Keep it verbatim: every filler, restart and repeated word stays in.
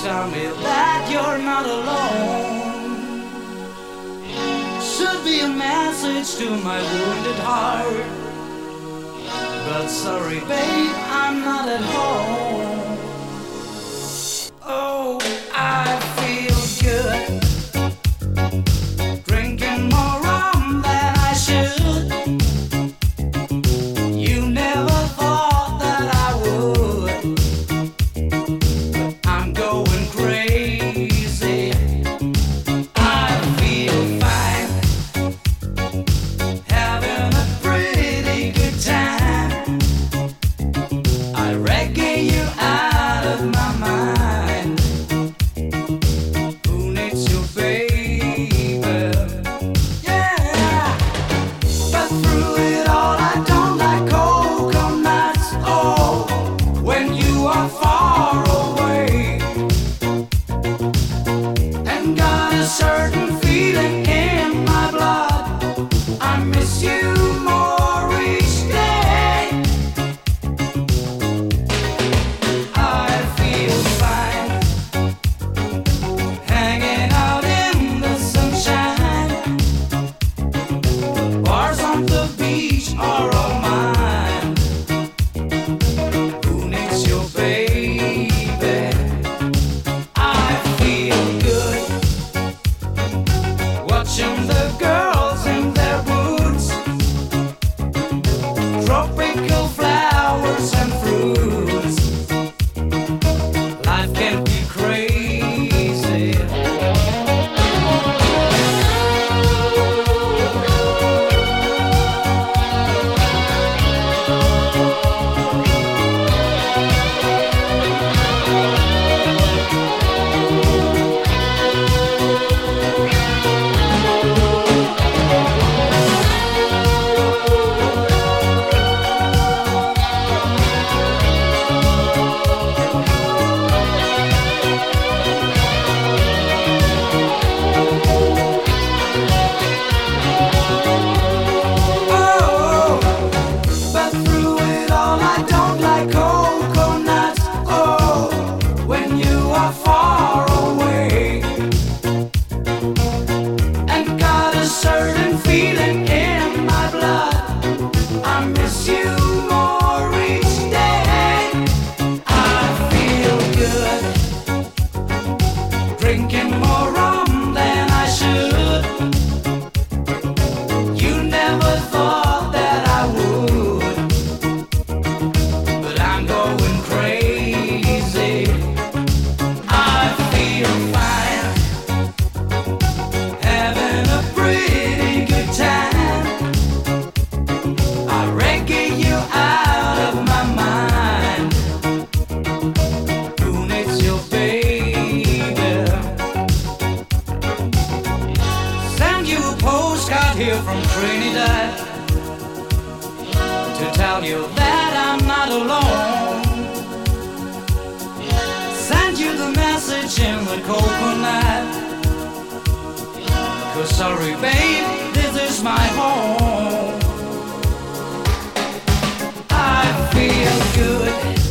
tell me that you're not alone. Should be a message to my wounded heart, but sorry babe, I'm not at home. Oh, I feel good drinking more rum than I should. You never thought that I would, but I'm going crazy. I feel fine, having a pretty good time. I reggae you out of my mind. Who needs you, baby? Yeah. But through it all, I don't like coconuts. Oh, when you are far away, and got a certain feeling in my blood. I miss you more each day. I feel fine, hanging out in the sunshine. Bars on the beach are all mine. Who needs your baby? I feel good watching the girls in their boots, tropical flowers and fruits. Life can be crazy. Oh, but through it all, I don't like coconuts. Oh, when you are far away, and got a certain feeling in my blood. I miss you more each day. I feel good drinking more rum than I should. You never thought that I would, but I'm going crazy. I feel fine, having a pretty good time. I reggae you out of my mind. Who needs your baby? Send you a postcard here from Trinidad to tell you that I'm not alone. Send you the message in the coconut. 'Cause sorry babe, this is my home. I feel good